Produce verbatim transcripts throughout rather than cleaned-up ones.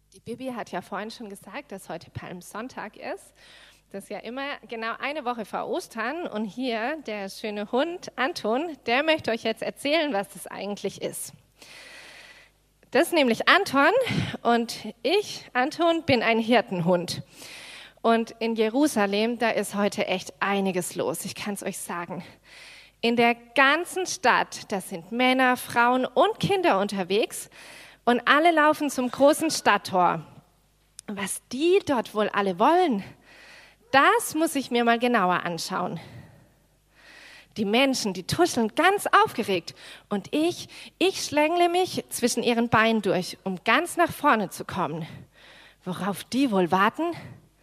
Die Bibi hat ja vorhin schon gesagt, dass heute Palmsonntag ist. Das ist ja immer genau eine Woche vor Ostern. Und hier, der schöne Hund Anton, der möchte euch jetzt erzählen, was das eigentlich ist. Das ist nämlich Anton und ich, Anton, bin ein Hirtenhund. Und in Jerusalem, da ist heute echt einiges los, ich kann es euch sagen. In der ganzen Stadt, da sind Männer, Frauen und Kinder unterwegs und alle laufen zum großen Stadttor. Was die dort wohl alle wollen, das muss ich mir mal genauer anschauen. Die Menschen, die tuscheln ganz aufgeregt und ich, ich schlängle mich zwischen ihren Beinen durch, um ganz nach vorne zu kommen. Worauf die wohl warten?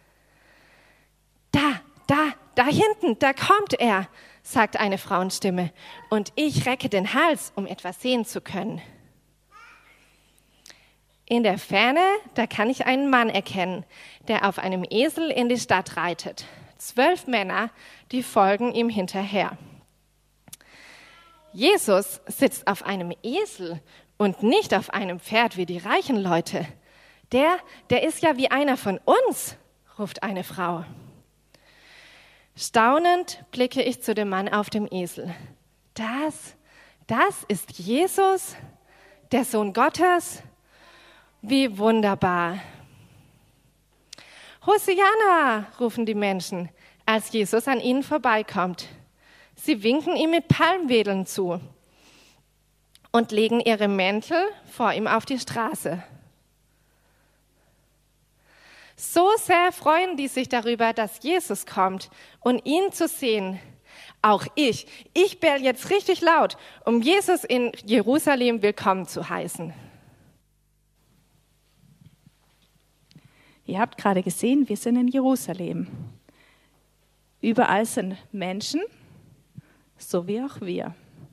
Da, da, da hinten, da kommt er, sagt eine Frauenstimme und ich recke den Hals, um etwas sehen zu können. In der Ferne, da kann ich einen Mann erkennen, der auf einem Esel in die Stadt reitet. Zwölf Männer, die folgen ihm hinterher. Jesus sitzt auf einem Esel und nicht auf einem Pferd wie die reichen Leute. Der, der ist ja wie einer von uns, ruft eine Frau. Staunend blicke ich zu dem Mann auf dem Esel. Das, das ist Jesus, der Sohn Gottes. Wie wunderbar. Hosianna, rufen die Menschen, als Jesus an ihnen vorbeikommt. Sie winken ihm mit Palmwedeln zu und legen ihre Mäntel vor ihm auf die Straße. So sehr freuen die sich darüber, dass Jesus kommt und ihn zu sehen. Auch ich, ich bell jetzt richtig laut, um Jesus in Jerusalem willkommen zu heißen. Ihr habt gerade gesehen, wir sind in Jerusalem. Überall sind Menschen, so wie auch wir.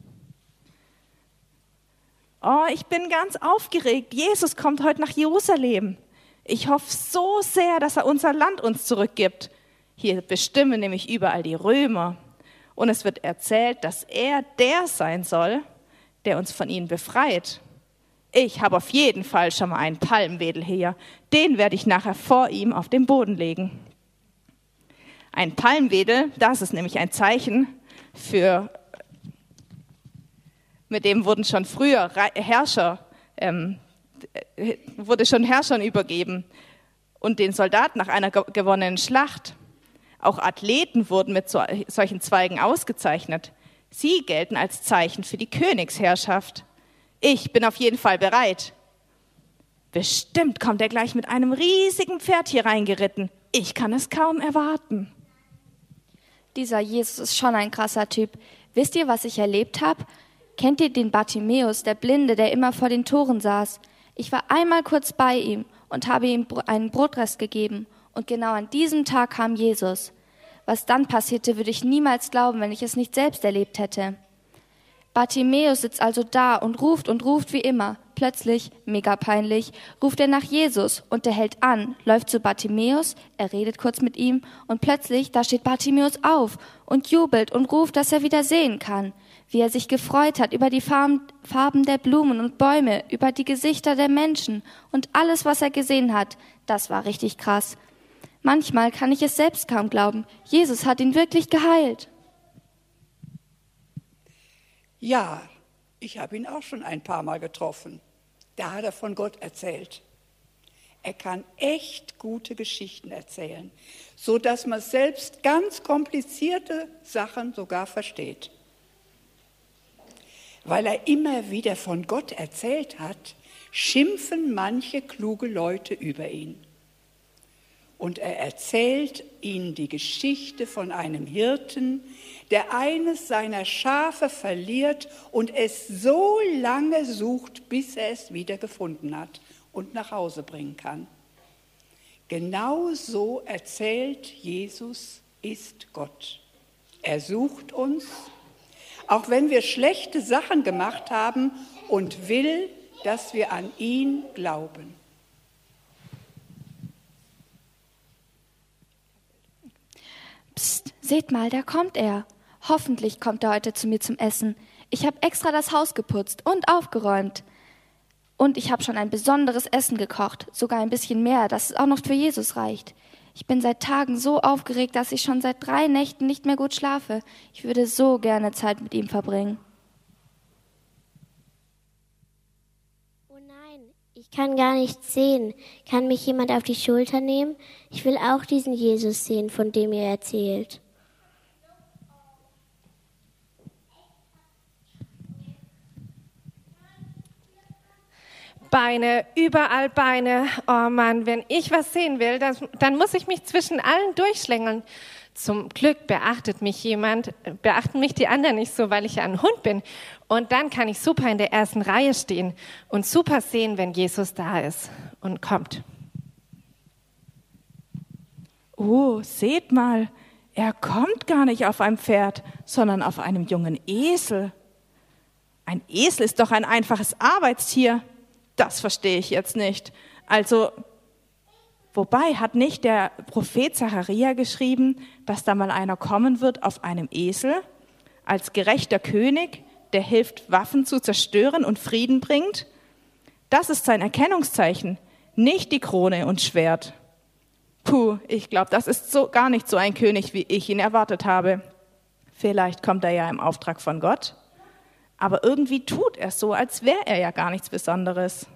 Oh, ich bin ganz aufgeregt. Jesus kommt heute nach Jerusalem. Ich hoffe so sehr, dass er unser Land uns zurückgibt. Hier bestimmen nämlich überall die Römer. Und es wird erzählt, dass er der sein soll, der uns von ihnen befreit. Ich habe auf jeden Fall schon mal einen Palmwedel hier. Den werde ich nachher vor ihm auf den Boden legen. Ein Palmwedel, das ist nämlich ein Zeichen für, mit dem wurden schon früher Herrscher, ähm, wurde schon Herrschern übergeben und den Soldaten nach einer gewonnenen Schlacht. Auch Athleten wurden mit so, solchen Zweigen ausgezeichnet. Sie gelten als Zeichen für die Königsherrschaft. Ich bin auf jeden Fall bereit. Bestimmt kommt er gleich mit einem riesigen Pferd hier reingeritten. Ich kann es kaum erwarten. Dieser Jesus ist schon ein krasser Typ. Wisst ihr, was ich erlebt habe? Kennt ihr den Bartimäus, der Blinde, der immer vor den Toren saß? Ich war einmal kurz bei ihm und habe ihm einen Brotrest gegeben. Und genau an diesem Tag kam Jesus. Was dann passierte, würde ich niemals glauben, wenn ich es nicht selbst erlebt hätte. Bartimäus sitzt also da und ruft und ruft wie immer. Plötzlich, mega peinlich, ruft er nach Jesus und er hält an, läuft zu Bartimäus, er redet kurz mit ihm und plötzlich, da steht Bartimäus auf und jubelt und ruft, dass er wieder sehen kann. Wie er sich gefreut hat über die Farben der Blumen und Bäume, über die Gesichter der Menschen und alles, was er gesehen hat, das war richtig krass. Manchmal kann ich es selbst kaum glauben. Jesus hat ihn wirklich geheilt. Ja, ich habe ihn auch schon ein paar Mal getroffen. Da hat er von Gott erzählt. Er kann echt gute Geschichten erzählen, so dass man selbst ganz komplizierte Sachen sogar versteht. Weil er immer wieder von Gott erzählt hat, schimpfen manche kluge Leute über ihn. Und er erzählt ihnen die Geschichte von einem Hirten, der eines seiner Schafe verliert und es so lange sucht, bis er es wieder gefunden hat und nach Hause bringen kann. Genau so erzählt Jesus, ist Gott. Er sucht uns, auch wenn wir schlechte Sachen gemacht haben, und will, dass wir an ihn glauben. Psst, seht mal, da kommt er. Hoffentlich kommt er heute zu mir zum Essen. Ich habe extra das Haus geputzt und aufgeräumt. Und ich habe schon ein besonderes Essen gekocht, sogar ein bisschen mehr, dass es auch noch für Jesus reicht. Ich bin seit Tagen so aufgeregt, dass ich schon seit drei Nächten nicht mehr gut schlafe. Ich würde so gerne Zeit mit ihm verbringen. Oh nein, ich kann gar nichts sehen. Kann mich jemand auf die Schulter nehmen? Ich will auch diesen Jesus sehen, von dem ihr erzählt. Beine, überall Beine. Oh Mann, wenn ich was sehen will, das, dann muss ich mich zwischen allen durchschlängeln. Zum Glück beachtet mich jemand, beachten mich die anderen nicht so, weil ich ja ein Hund bin. Und dann kann ich super in der ersten Reihe stehen und super sehen, wenn Jesus da ist und kommt. Oh, seht mal, er kommt gar nicht auf einem Pferd, sondern auf einem jungen Esel. Ein Esel ist doch ein einfaches Arbeitstier. Das verstehe ich jetzt nicht. Also, wobei hat nicht der Prophet Zacharia geschrieben, dass da mal einer kommen wird auf einem Esel, als gerechter König, der hilft, Waffen zu zerstören und Frieden bringt? Das ist sein Erkennungszeichen, nicht die Krone und Schwert. Puh, ich glaube, das ist so gar nicht so ein König, wie ich ihn erwartet habe. Vielleicht kommt er ja im Auftrag von Gott. Aber irgendwie tut er so, als wäre er ja gar nichts Besonderes.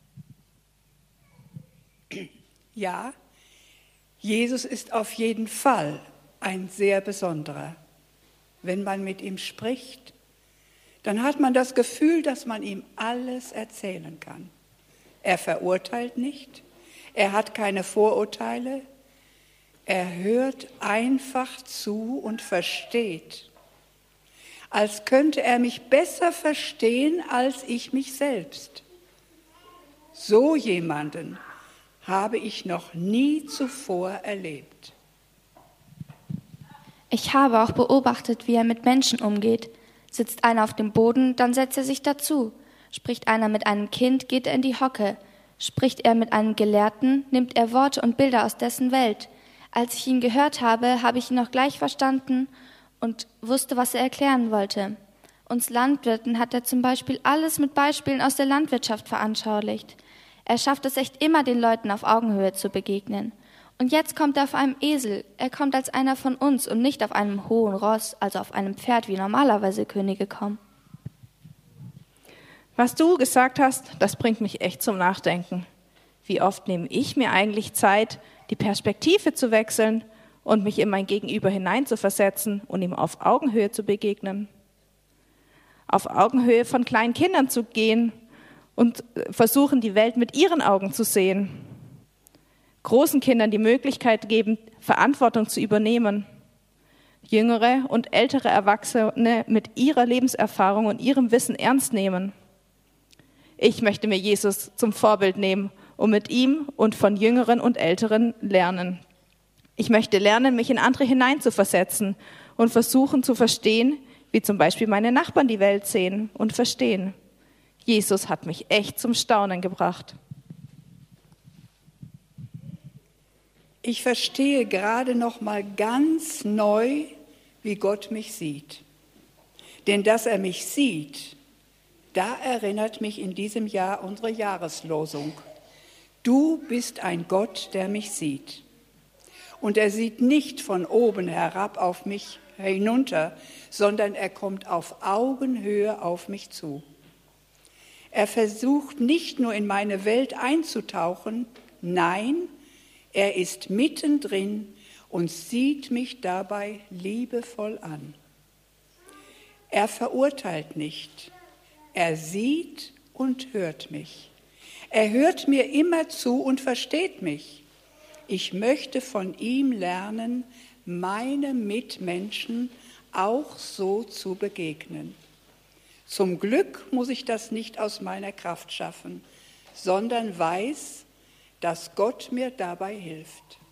Ja, Jesus ist auf jeden Fall ein sehr besonderer. Wenn man mit ihm spricht, dann hat man das Gefühl, dass man ihm alles erzählen kann. Er verurteilt nicht, er hat keine Vorurteile, er hört einfach zu und versteht. Als könnte er mich besser verstehen als ich mich selbst. So jemanden habe ich noch nie zuvor erlebt. Ich habe auch beobachtet, wie er mit Menschen umgeht. Sitzt einer auf dem Boden, dann setzt er sich dazu. Spricht einer mit einem Kind, geht er in die Hocke. Spricht er mit einem Gelehrten, nimmt er Worte und Bilder aus dessen Welt. Als ich ihn gehört habe, habe ich ihn auch gleich verstanden und wusste, was er erklären wollte. Uns Landwirten hat er zum Beispiel alles mit Beispielen aus der Landwirtschaft veranschaulicht. Er schafft es echt immer, den Leuten auf Augenhöhe zu begegnen. Und jetzt kommt er auf einem Esel. Er kommt als einer von uns und nicht auf einem hohen Ross, also auf einem Pferd, wie normalerweise Könige kommen. Was du gesagt hast, das bringt mich echt zum Nachdenken. Wie oft nehme ich mir eigentlich Zeit, die Perspektive zu wechseln und mich in mein Gegenüber hineinzuversetzen und ihm auf Augenhöhe zu begegnen? Auf Augenhöhe von kleinen Kindern zu gehen und versuchen, die Welt mit ihren Augen zu sehen. Großen Kindern die Möglichkeit geben, Verantwortung zu übernehmen. Jüngere und ältere Erwachsene mit ihrer Lebenserfahrung und ihrem Wissen ernst nehmen. Ich möchte mir Jesus zum Vorbild nehmen und mit ihm und von Jüngeren und Älteren lernen. Ich möchte lernen, mich in andere hineinzuversetzen und versuchen zu verstehen, wie zum Beispiel meine Nachbarn die Welt sehen und verstehen. Jesus hat mich echt zum Staunen gebracht. Ich verstehe gerade noch mal ganz neu, wie Gott mich sieht. Denn dass er mich sieht, da erinnert mich in diesem Jahr unsere Jahreslosung. Du bist ein Gott, der mich sieht. Und er sieht nicht von oben herab auf mich hinunter, sondern er kommt auf Augenhöhe auf mich zu. Er versucht nicht nur in meine Welt einzutauchen, nein, er ist mittendrin und sieht mich dabei liebevoll an. Er verurteilt nicht, er sieht und hört mich. Er hört mir immer zu und versteht mich. Ich möchte von ihm lernen, meine Mitmenschen auch so zu begegnen. Zum Glück muss ich das nicht aus meiner Kraft schaffen, sondern weiß, dass Gott mir dabei hilft.